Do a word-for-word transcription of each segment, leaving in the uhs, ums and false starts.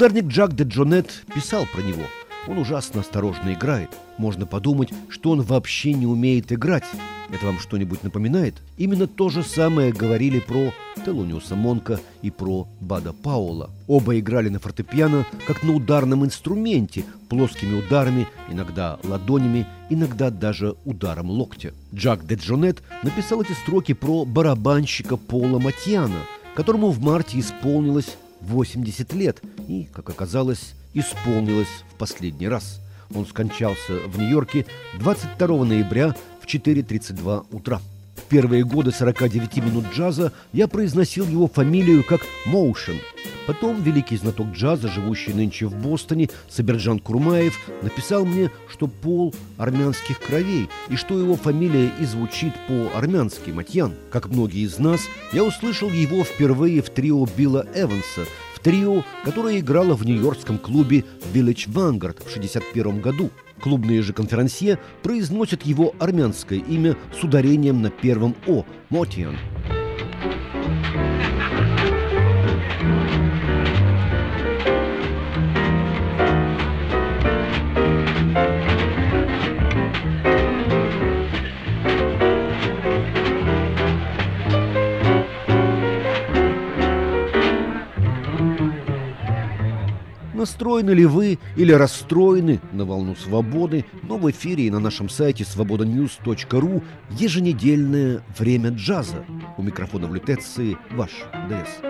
Ударник Джак де Джонет писал про него: он ужасно осторожно играет. Можно подумать, что он вообще не умеет играть. Это вам что-нибудь напоминает? Именно то же самое говорили про Телониуса Монка и про Бада Пауэлла. Оба играли на фортепиано, как на ударном инструменте, плоскими ударами, иногда ладонями, иногда даже ударом локтя. Джак де Джонет написал эти строки про барабанщика Пола Матьяна, которому в марте исполнилось восемьдесят лет и, как оказалось, исполнилось в последний раз. Он скончался в Нью-Йорке двадцать второго ноября в четыре тридцать два утра. В первые годы сорока девяти минут джаза я произносил его фамилию как Моушен. Потом великий знаток джаза, живущий нынче в Бостоне, Сабирджан Курмаев, написал мне, что Пол армянских кровей и что его фамилия и звучит по-армянски Матьян. Как многие из нас, я услышал его впервые в трио Билла Эванса, в трио, которое играло в нью-йоркском клубе Village Vanguard в шестьдесят первом году. Клубные же конферансье произносят его армянское имя с ударением на первом «о» – Мотьян. Настроены ли вы или расстроены на волну свободы, но в эфире и на нашем сайте свобода ньюс точка ру еженедельное время джаза. У микрофона в лютеции ваш ДС.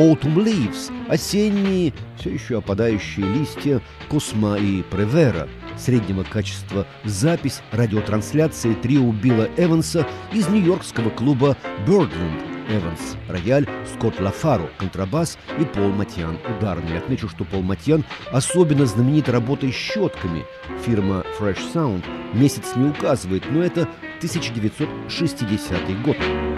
Autumn Leaves, осенние, все еще опадающие листья Косма и Превера, среднего качества запись радиотрансляции трио Билла Эванса из нью-йоркского клуба Birdland. Эванс – рояль, Скотт Лафаро – контрабас и Пол Матьян – ударный. Отмечу, что Пол Матьян особенно знаменит работой щетками. Фирма Fresh Sound месяц не указывает, но это тысяча девятьсот шестидесятый год.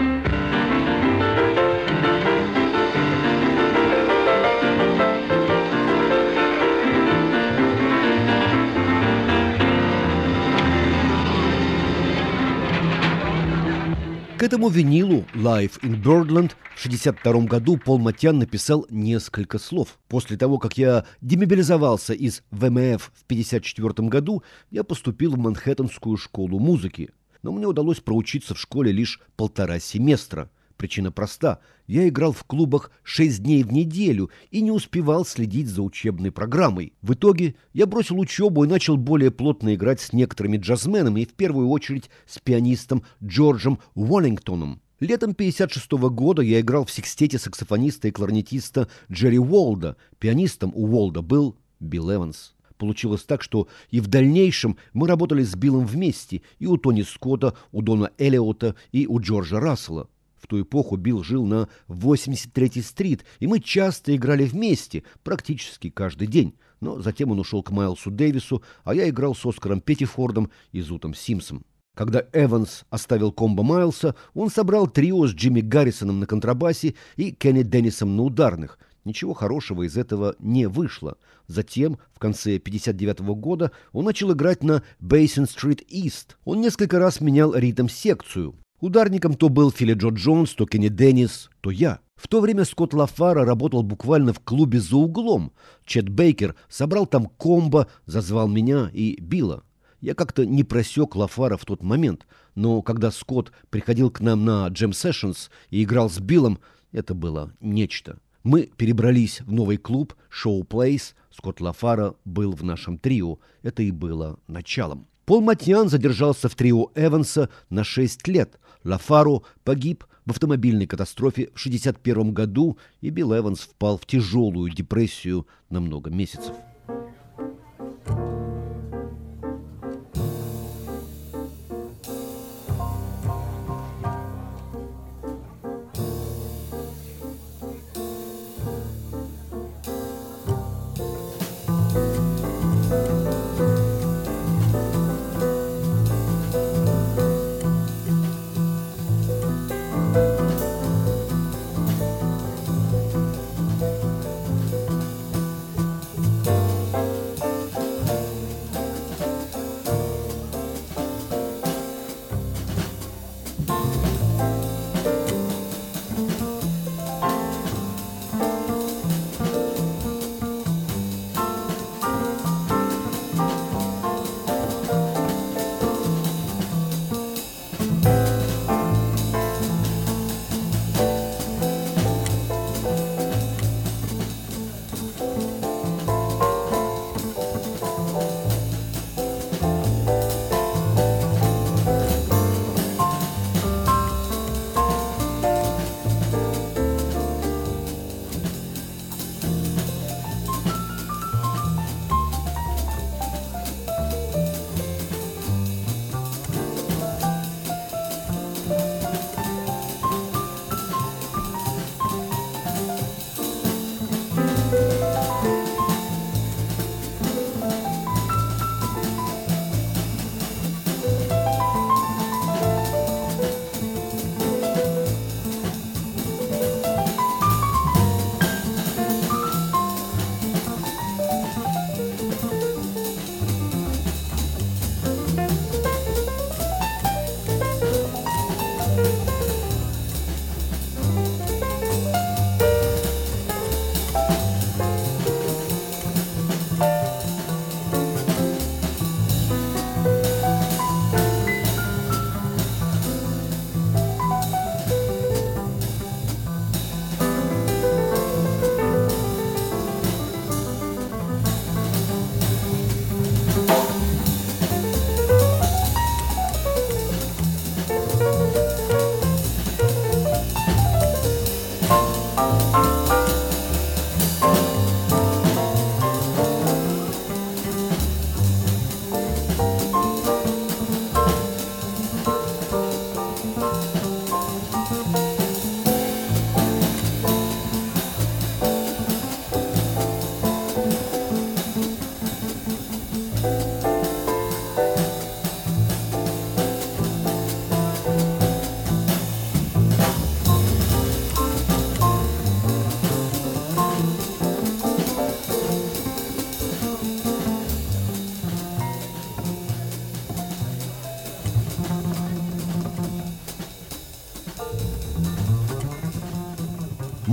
К этому винилу «Live in Birdland» в шестьдесят втором году Пол Матьян написал несколько слов. После того, как я демобилизовался из вэ эм эф в пятьдесят четвёртом году, я поступил в Манхэттенскую школу музыки. Но мне удалось проучиться в школе лишь полтора семестра. Причина проста. Я играл в клубах шесть дней в неделю и не успевал следить за учебной программой. В итоге я бросил учебу и начал более плотно играть с некоторыми джазменами и в первую очередь с пианистом Джорджем Уоллингтоном. Летом пятьдесят шестого года я играл в секстете саксофониста и кларнетиста Джерри Уолда. Пианистом у Уолда был Билл Эванс. Получилось так, что и в дальнейшем мы работали с Биллом вместе и у Тони Скотта, у Дона Эллиота и у Джорджа Рассела. В ту эпоху Билл жил на восемьдесят третьей стрит, и мы часто играли вместе, практически каждый день. Но затем он ушел к Майлсу Дэвису, а я играл с Оскаром Петтифордом и Зутом Симсом. Когда Эванс оставил комбо Майлса, он собрал трио с Джимми Гаррисоном на контрабасе и Кенни Деннисом на ударных. Ничего хорошего из этого не вышло. Затем, в конце пятьдесят девятого года, он начал играть на Бейсин-стрит Ист. Он несколько раз менял ритм-секцию. Ударником то был Филли Джо Джонс, то Кенни Деннис, то я. В то время Скотт Лафаро работал буквально в клубе за углом. Чет Бейкер собрал там комбо, зазвал меня и Билла. Я как-то не просек Лафаро в тот момент, но когда Скотт приходил к нам на Jam Sessions и играл с Биллом, это было нечто. Мы перебрались в новый клуб Show Place. Скотт Лафаро был в нашем трио. Это и было началом. Пол Матьян задержался в трио Эванса на шесть лет. Лафаро погиб в автомобильной катастрофе в шестьдесят первом году, и Билл Эванс впал в тяжелую депрессию на много месяцев.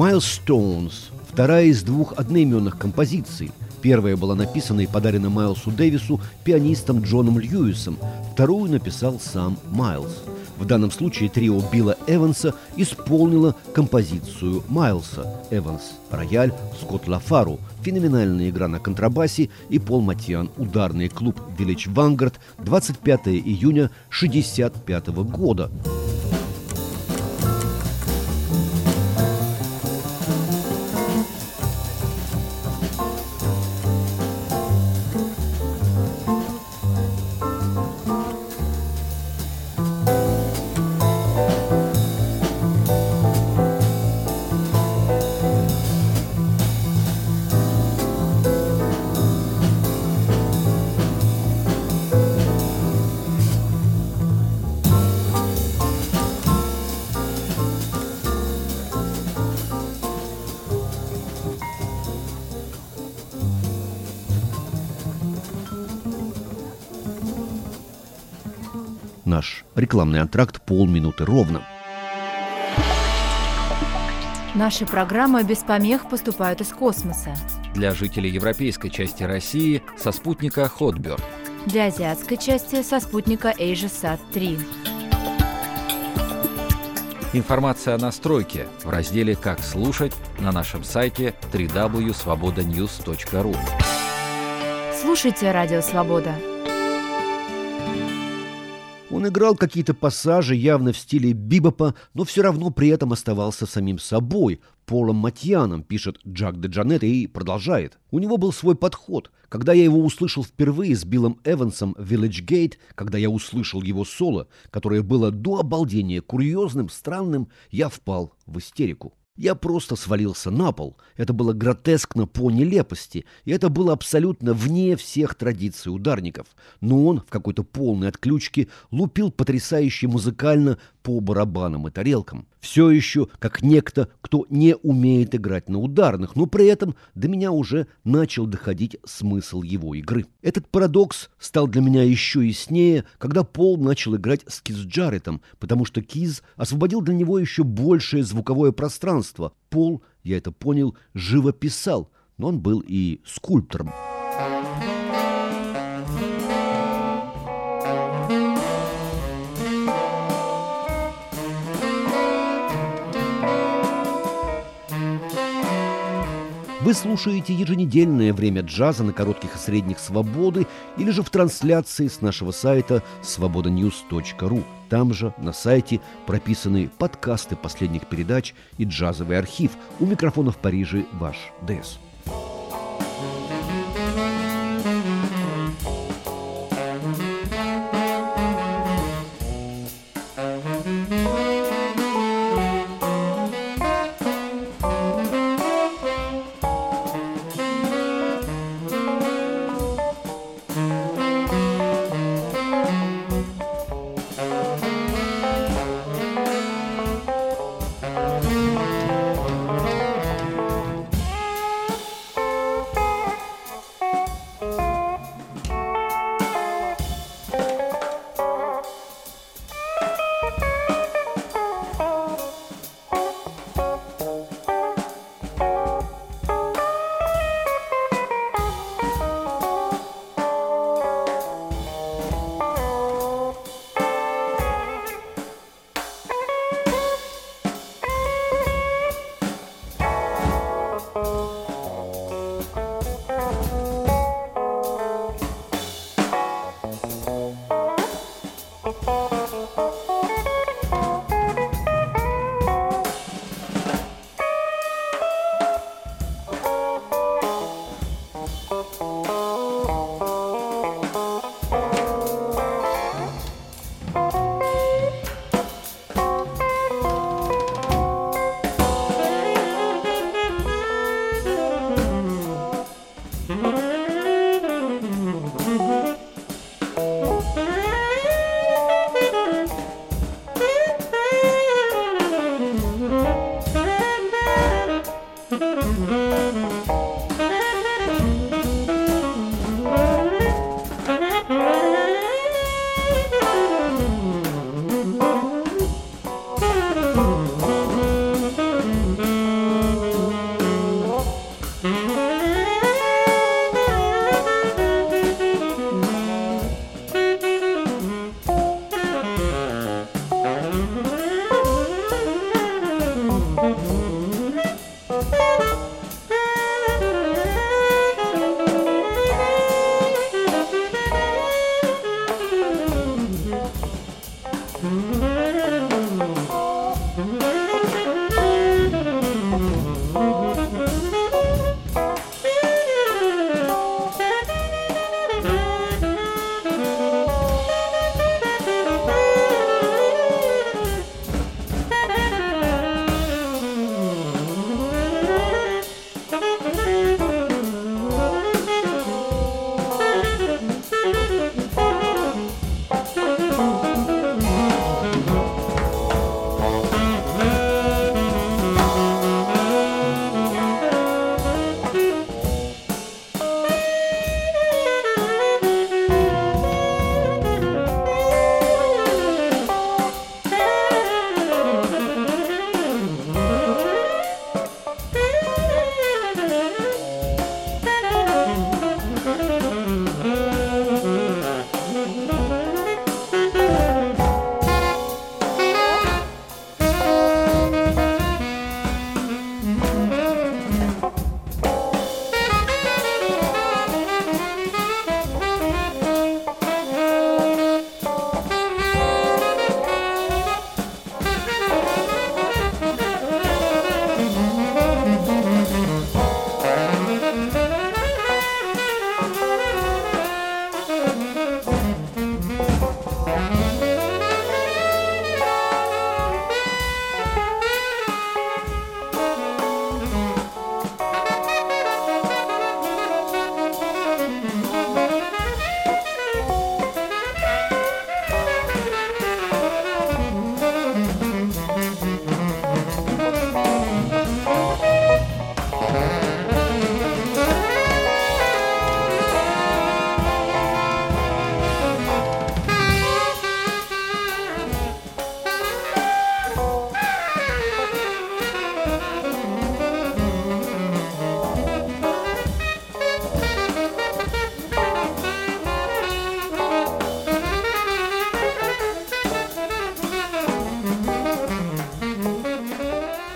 «Milestones» – вторая из двух одноименных композиций. Первая была написана и подарена Майлсу Дэвису пианистом Джоном Льюисом, вторую написал сам Майлз. В данном случае трио Билла Эванса исполнило композицию Майлса: Эванс – рояль, Скотт Лафару – феноменальная игра на контрабасе и Пол Матьян – ударный клуб Village Vanguard, двадцать пятого июня шестьдесят пятого года. Наш рекламный антракт полминуты ровно. Наши программы без помех поступают из космоса. Для жителей европейской части России со спутника Hotbird. Для азиатской части со спутника AsiaSat три. Информация о настройке в разделе «Как слушать» на нашем сайте дабл ю дабл ю дабл ю точка свобода ньюс точка ру. Слушайте «Радио Свобода». Он играл какие-то пассажи явно в стиле бибопа, но все равно при этом оставался самим собой, Полом Матьяном, пишет Джак де Джанет и продолжает. У него был свой подход. Когда я его услышал впервые с Биллом Эвансом в Village Gate, когда я услышал его соло, которое было до обалдения курьезным, странным, я впал в истерику. Я просто свалился на пол. Это было гротескно по нелепости, и это было абсолютно вне всех традиций ударников. Но он в какой-то полной отключке лупил потрясающе музыкально по барабанам и тарелкам. Все еще как некто, кто не умеет играть на ударных, но при этом до меня уже начал доходить смысл его игры. Этот парадокс стал для меня еще яснее, когда Пол начал играть с Киз Джареттом, потому что Киз освободил для него еще большее звуковое пространство. Пол, я это понял, живо писал, но он был и скульптором. Вы слушаете еженедельное «Время джаза» на коротких и средних «Свободы» или же в трансляции с нашего сайта свобода ньюс точка ру. Там же на сайте прописаны подкасты последних передач и джазовый архив. У микрофона в Париже ваш ДЭС.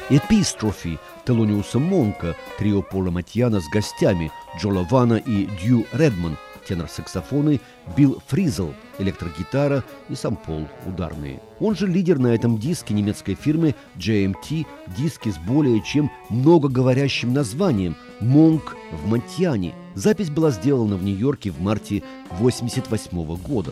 «Epistrophe» Телониуса Монка, трио Пола Матьяна с гостями Джо Лавана и Дью Редман, тенор-саксофоны, Билл Фризел, электрогитара и сам Пол ударные. Он же лидер на этом диске немецкой фирмы джей эм ти, диски с более чем многоговорящим названием «Монк в Матьяне». Запись была сделана в Нью-Йорке в марте восемьдесят восьмого года.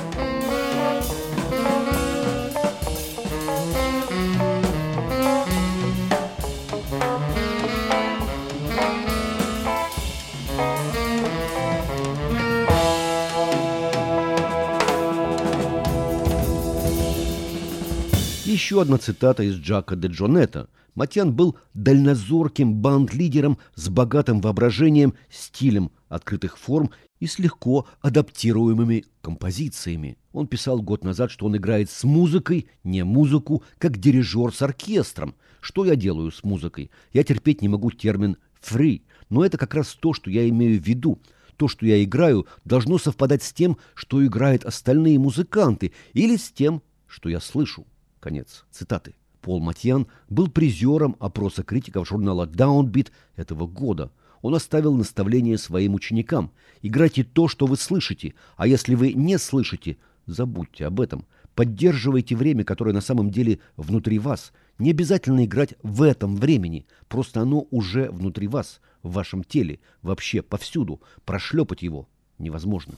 Еще одна цитата из Жака де Джонетта. Матьян был дальнозорким банд-лидером с богатым воображением, стилем открытых форм и с легко адаптируемыми композициями. Он писал год назад, что он играет с музыкой, не музыку, как дирижер с оркестром. Что я делаю с музыкой? Я терпеть не могу термин «free», но это как раз то, что я имею в виду. То, что я играю, должно совпадать с тем, что играют остальные музыканты, или с тем, что я слышу. Конец цитаты. Пол Матьян был призером опроса критиков журнала Downbeat этого года. Он оставил наставление своим ученикам: играйте то, что вы слышите, а если вы не слышите, забудьте об этом. Поддерживайте время, которое на самом деле внутри вас. Не обязательно играть в этом времени, просто оно уже внутри вас, в вашем теле, вообще повсюду. Прошлепать его невозможно.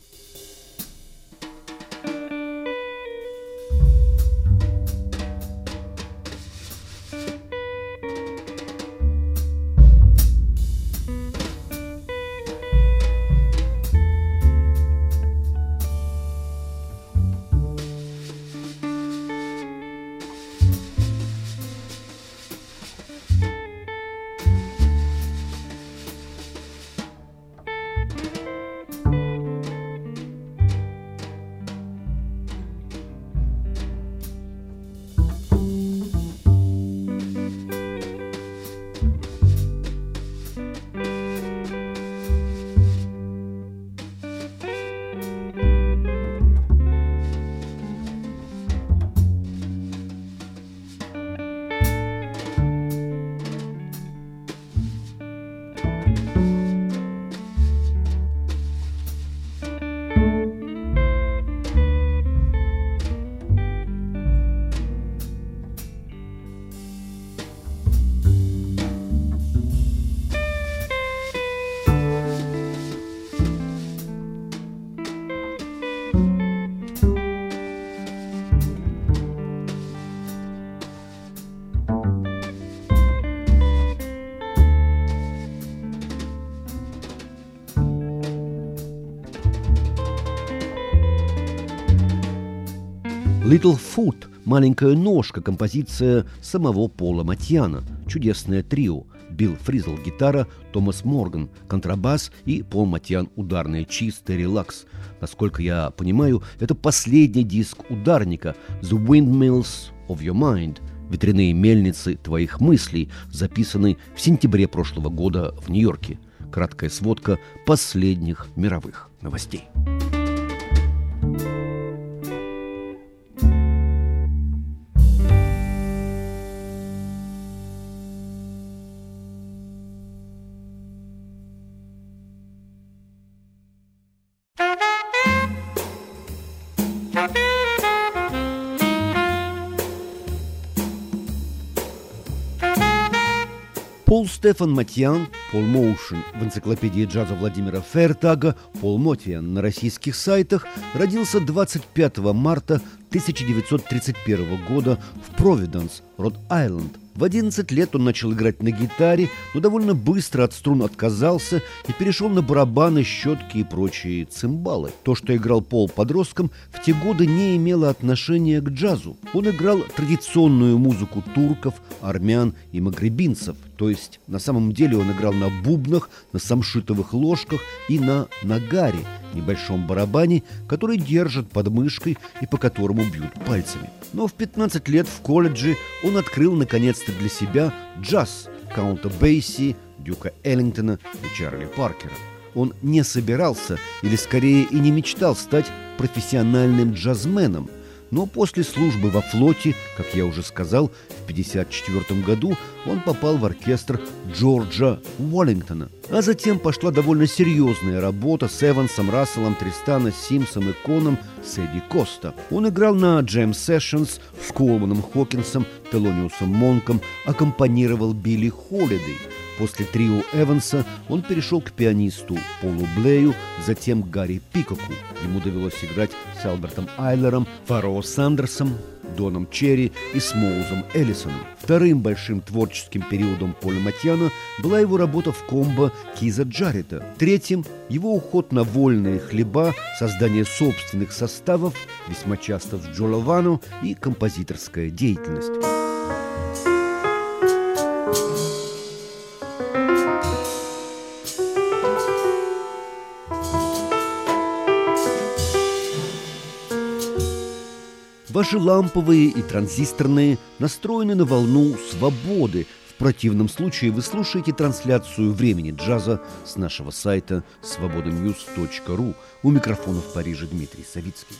«Little Foot» – «Маленькая ножка», композиция самого Пола Матьяна. Чудесное трио. Билл Фризел – гитара, Томас Морган – контрабас и Пол Матьян – ударная, чистый релакс. Насколько я понимаю, это последний диск ударника «The Windmills of Your Mind» – «Ветряные мельницы твоих мыслей», записанный в сентябре прошлого года в Нью-Йорке. Краткая сводка последних мировых новостей. Пол Стефан Матьян, Пол Моушен в энциклопедии джаза Владимира Фейертага, Пол Мотьян на российских сайтах, родился двадцать пятого марта тысяча девятьсот тридцать первого года в Провиденс, Род-Айленд. В одиннадцать лет он начал играть на гитаре, но довольно быстро от струн отказался и перешел на барабаны, щетки и прочие цимбалы. То, что играл Пол подростком, в те годы не имело отношения к джазу. Он играл традиционную музыку турков, армян и магребинцев. То есть на самом деле он играл на бубнах, на самшитовых ложках и на нагаре, небольшом барабане, который держат под мышкой и по которому бьют пальцами. Но в пятнадцать лет в колледже он открыл наконец-то для себя джаз Каунта Бейси, Дюка Эллингтона и Чарли Паркера. Он не собирался, или скорее и не мечтал стать профессиональным джазменом, Но после службы во флоте, как я уже сказал, в пятьдесят четвёртом году он попал в оркестр Джорджа Уоллингтона. А затем пошла довольно серьезная работа с Эвансом, Расселом, Тристано, Симсом и Коном с Эдди Коста. Он играл на джем-сессионс с Колманом Хокинсом, Телониусом Монком, аккомпанировал Билли Холидей. После трио Эванса он перешел к пианисту Полу Блею, затем к Гарри Пикоку. Ему довелось играть с Альбертом Айлером, Фаро Сандерсом, Доном Черри и Смоузом Эллисоном. Вторым большим творческим периодом Поля Матьяна была его работа в комбо Киза Джарета. Третьим – его уход на вольные хлеба, создание собственных составов, весьма часто с Джо Ловано, и композиторская деятельность. Ваши ламповые и транзисторные настроены на волну свободы. В противном случае вы слушаете трансляцию «Времени джаза» с нашего сайта свобода ньюс точка ру. У микрофона в Париже Дмитрий Савицкий.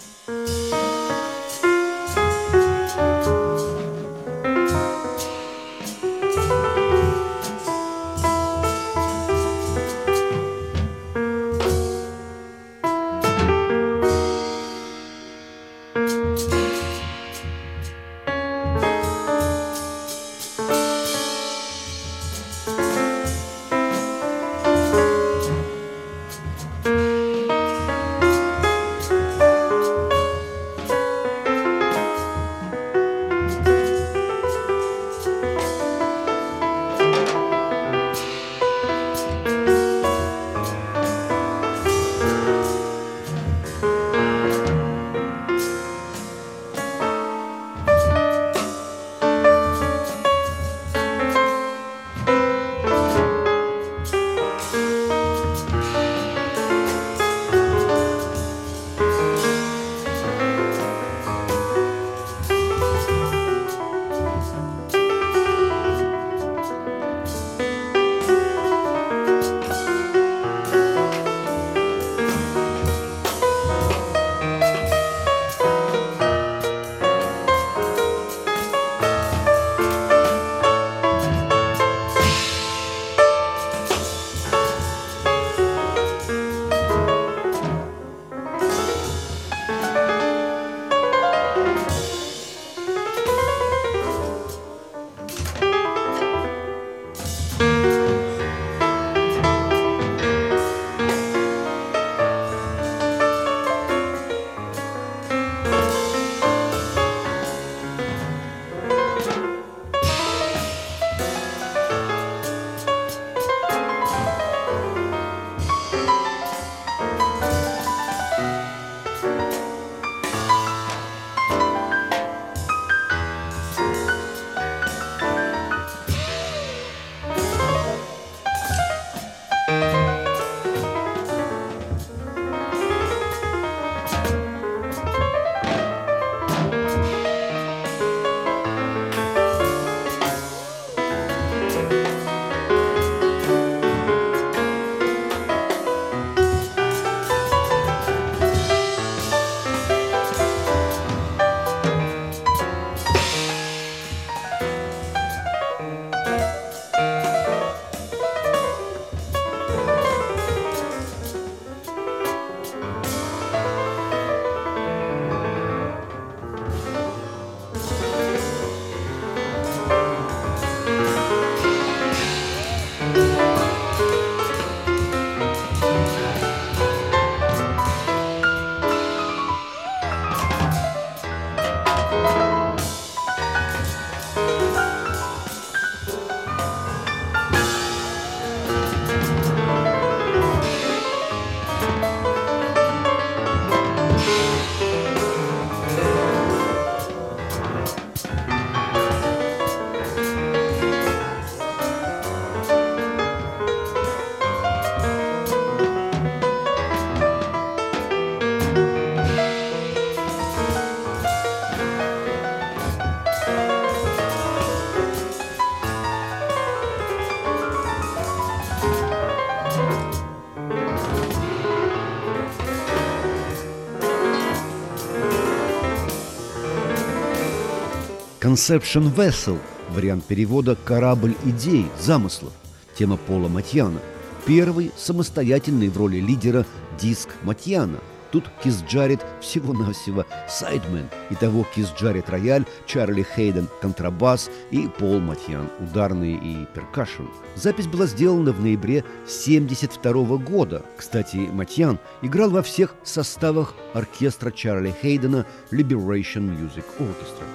Conception Vessel – вариант перевода «корабль идей, замыслов», тема Пола Матьяна. Первый самостоятельный в роли лидера диск Матьяна. Тут Кис Джаред всего-навсего сайдмен. Итого Кис Джаред рояль, Чарли Хейден контрабас и Пол Матьян ударные и перкашн. Запись была сделана в ноябре семьдесят второго года. Кстати, Матьян играл во всех составах оркестра Чарли Хейдена Liberation Music Orchestra.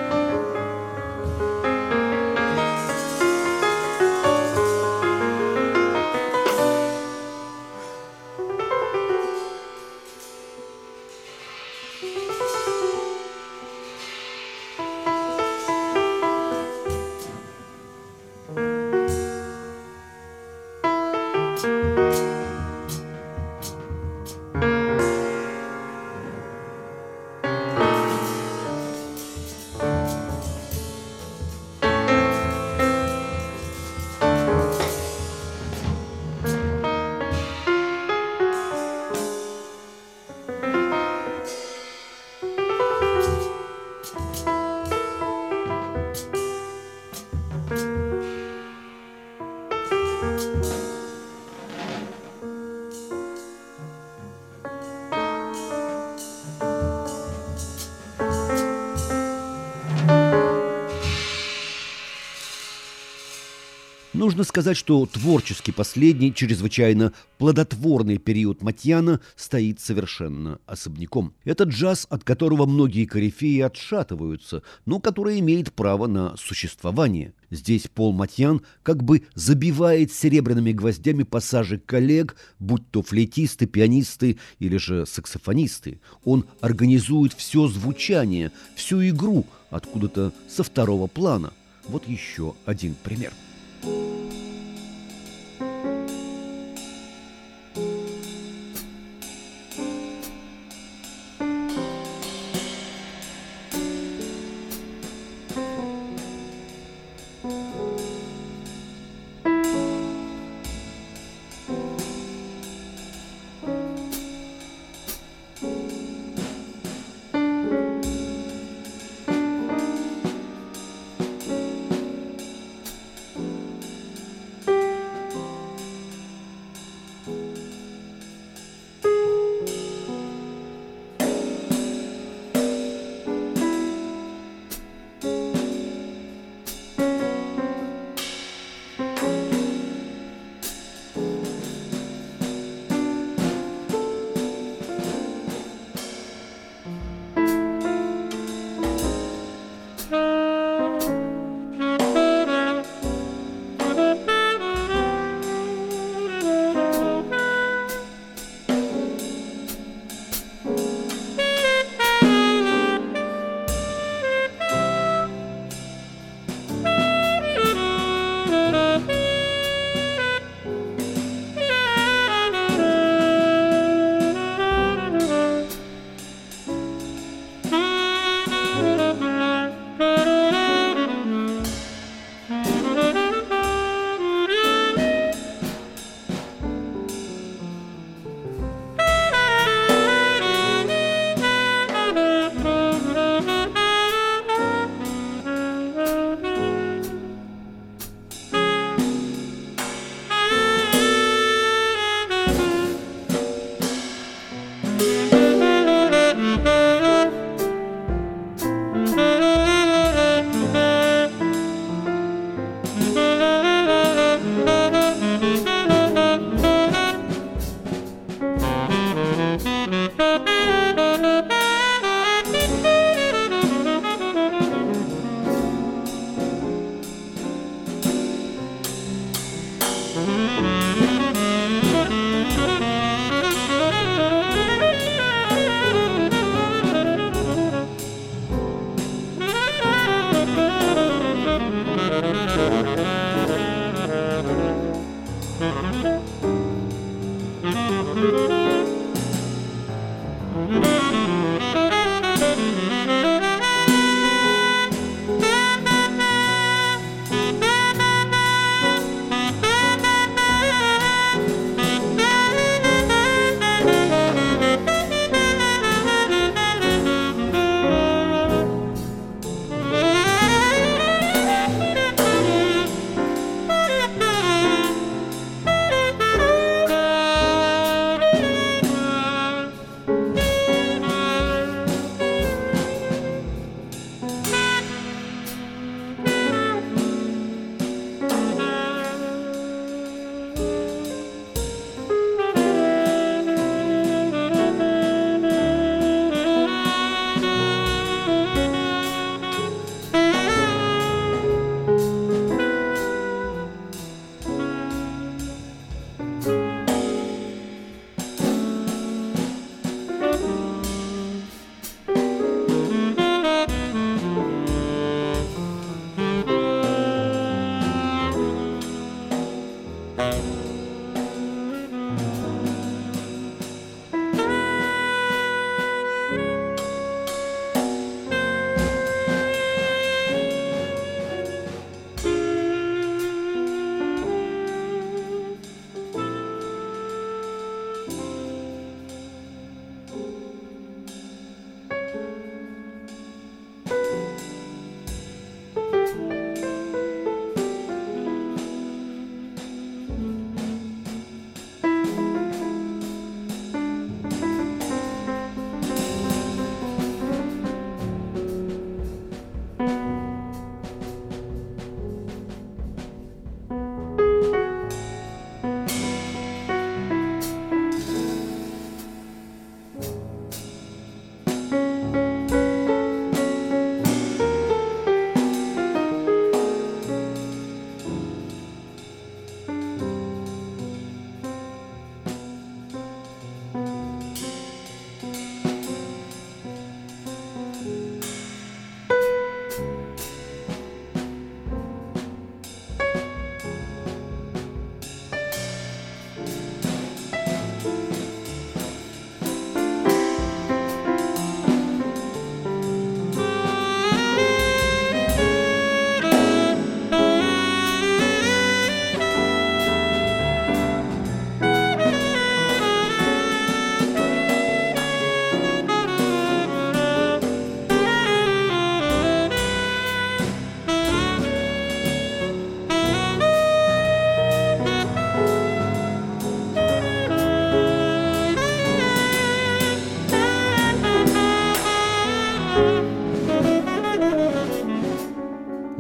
Нужно сказать, что творчески последний, чрезвычайно плодотворный период Матьяна стоит совершенно особняком. Это джаз, от которого многие корифеи отшатываются, но который имеет право на существование. Здесь Пол Матьян как бы забивает серебряными гвоздями пассажи коллег, будь то флейтисты, пианисты или же саксофонисты. Он организует все звучание, всю игру откуда-то со второго плана. Вот еще один пример.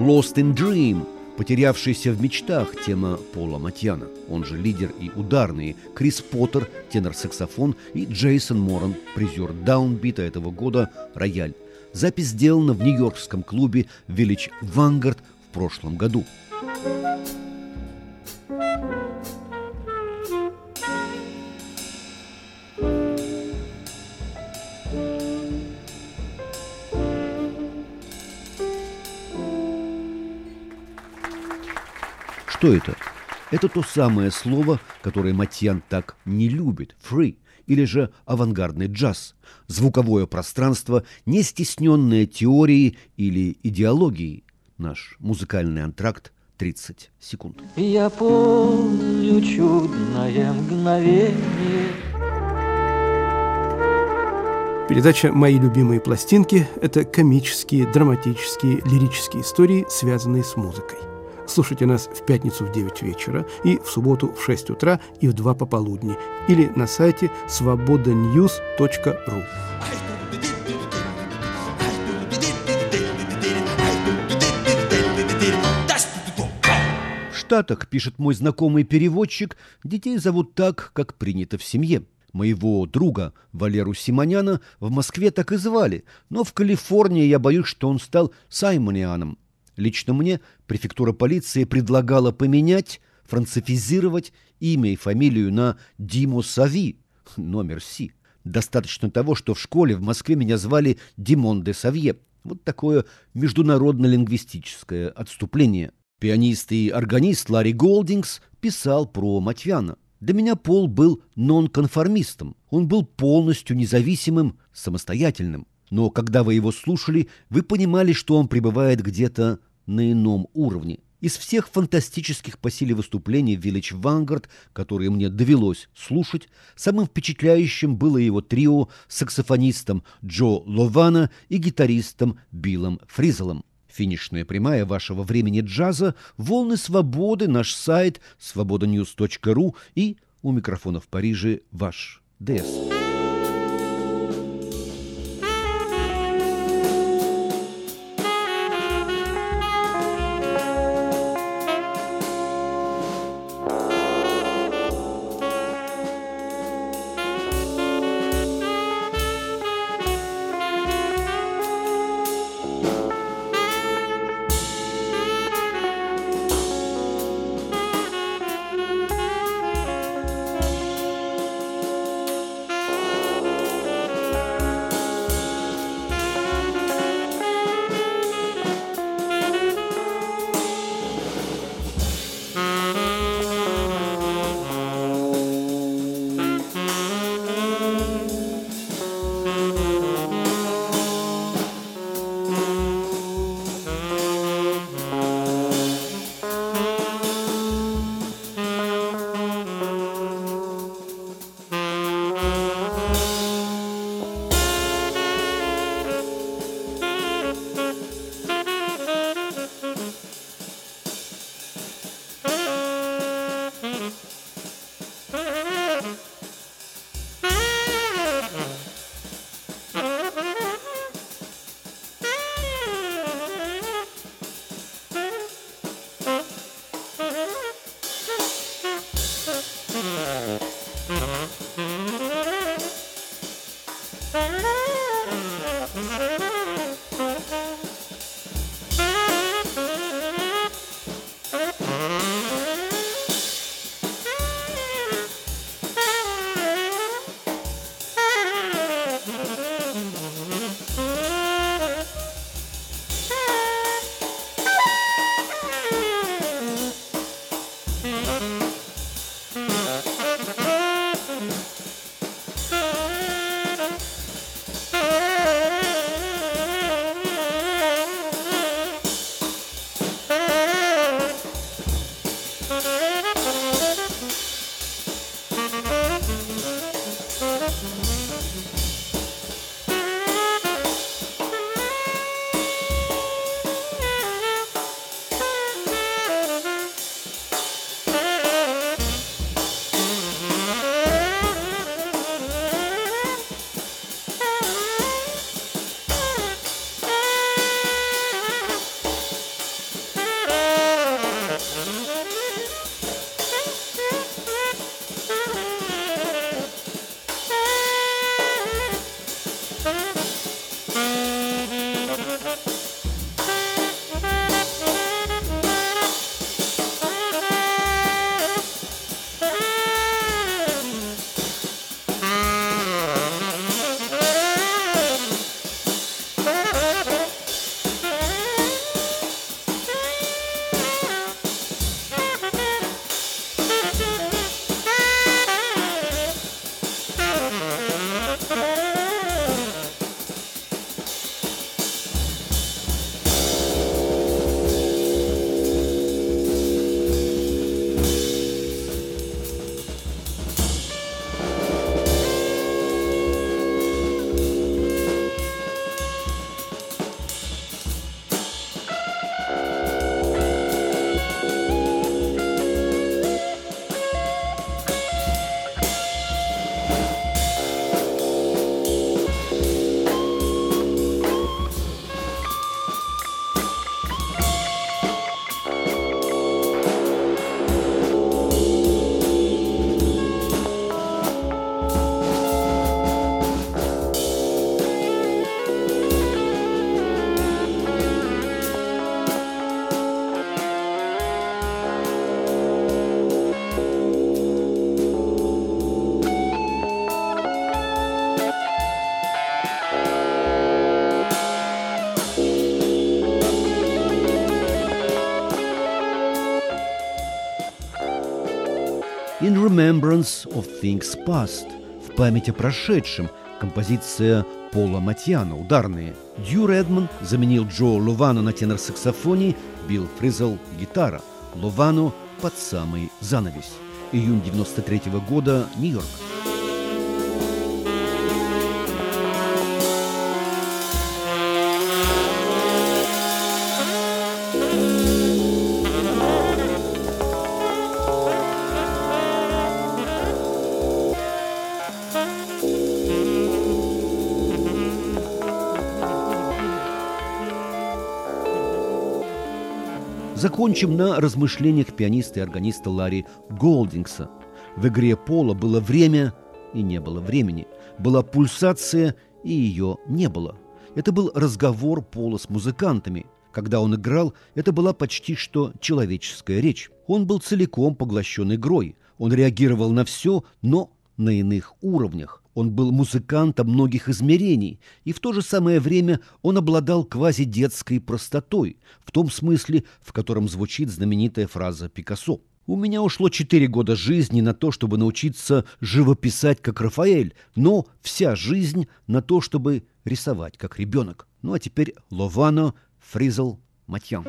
«Lost in Dream», «Потерявшийся в мечтах» — тема Пола Матьяна. Он же лидер и ударные, Крис Поттер — тенор-саксофон, и Джейсон Моран, призер даунбита этого года, рояль. Запись сделана в нью-йоркском клубе Village Vanguard в прошлом году. Что это? Это то самое слово, которое Матьян так не любит – «free», или же авангардный джаз, звуковое пространство, не стесненное теорией или идеологией. Наш музыкальный антракт – тридцать секунд. Я помню чудное мгновение. Передача «Мои любимые пластинки» – это комические, драматические, лирические истории, связанные с музыкой. Слушайте нас в пятницу в девять вечера и в субботу в шесть утра и в два пополудни или на сайте свобода ньюс точка ру. В Штатах, пишет мой знакомый переводчик, детей зовут так, как принято в семье. Моего друга Валеру Симоняна в Москве так и звали, но в Калифорнии я боюсь, что он стал Саймонианом. Лично мне префектура полиции предлагала поменять, францифизировать имя и фамилию на Димо Сави, номер Си. Достаточно того, что в школе в Москве меня звали Димон де Савье. Вот такое международно-лингвистическое отступление. Пианист и органист Ларри Голдингс писал про Матьяна. Для меня Пол был нонконформистом. Он был полностью независимым, самостоятельным. Но когда вы его слушали, вы понимали, что он пребывает где-то на ином уровне. Из всех фантастических по силе выступлений в Village Vanguard, которые мне довелось слушать, самым впечатляющим было его трио с саксофонистом Джо Лована и гитаристом Биллом Фризелом. Финишная прямая вашего времени джаза, волны свободы, наш сайт свобода ньюс точка ру и у микрофона в Париже ваш ДС. «In Remembrance of Things Past» – «В память о прошедшем», композиция Пола Матьяна, ударные. Дью Редман заменил Джо Лувано на тенор-саксофоне, Билл Фризел – гитара, Лувано под самый занавес. Июнь девяносто третьего года, Нью-Йорк. Закончим на размышлениях пианиста и органиста Ларри Голдингса. В игре Пола было время и не было времени. Была пульсация и ее не было. Это был разговор Пола с музыкантами. Когда он играл, это была почти что человеческая речь. Он был целиком поглощен игрой. Он реагировал на все, но на иных уровнях. Он был музыкантом многих измерений, и в то же самое время он обладал квазидетской простотой, в том смысле, в котором звучит знаменитая фраза Пикассо. «У меня ушло четыре года жизни на то, чтобы научиться живописать, как Рафаэль, но вся жизнь на то, чтобы рисовать, как ребенок». Ну а теперь Лувано, Фризел, Матьян.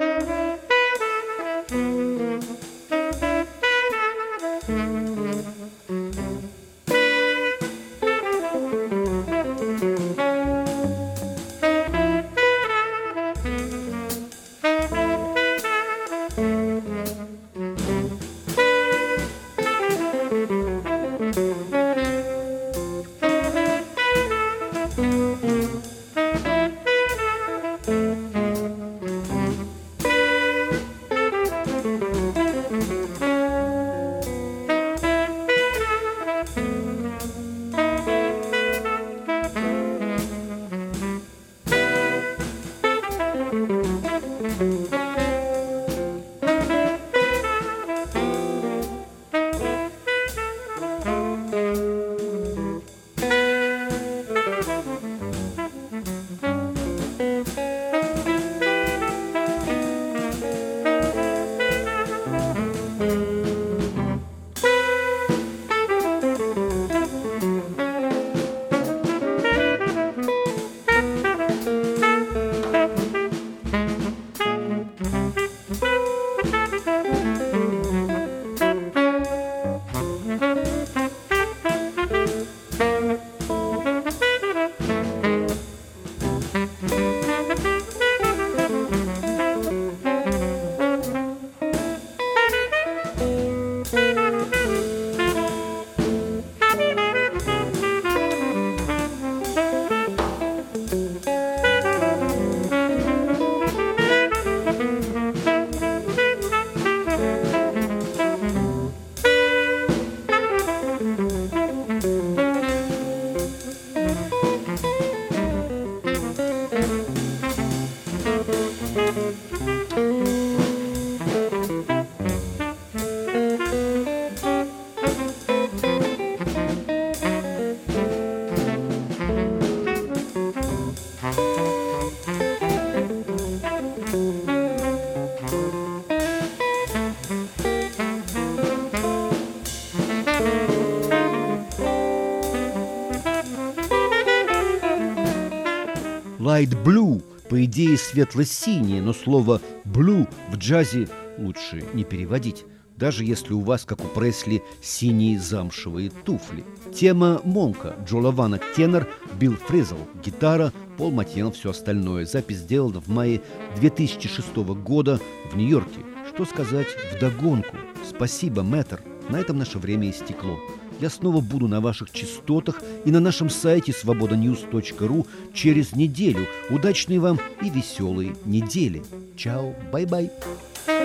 Light blue, по идее, светло-синее, но слово blue в джазе лучше не переводить, даже если у вас, как у Пресли, синие замшевые туфли. Тема Монка, Джо Лувано тенор, Билл Фризел гитара, Пол Матьян все остальное. Запись сделана в мае две тысячи шестого года в Нью-Йорке. Что сказать вдогонку? Спасибо, мэтр. На этом наше время истекло. Я снова буду на ваших частотах и на нашем сайте свобода ньюс точка ру через неделю. Удачной вам и веселой недели. Чао, бай-бай.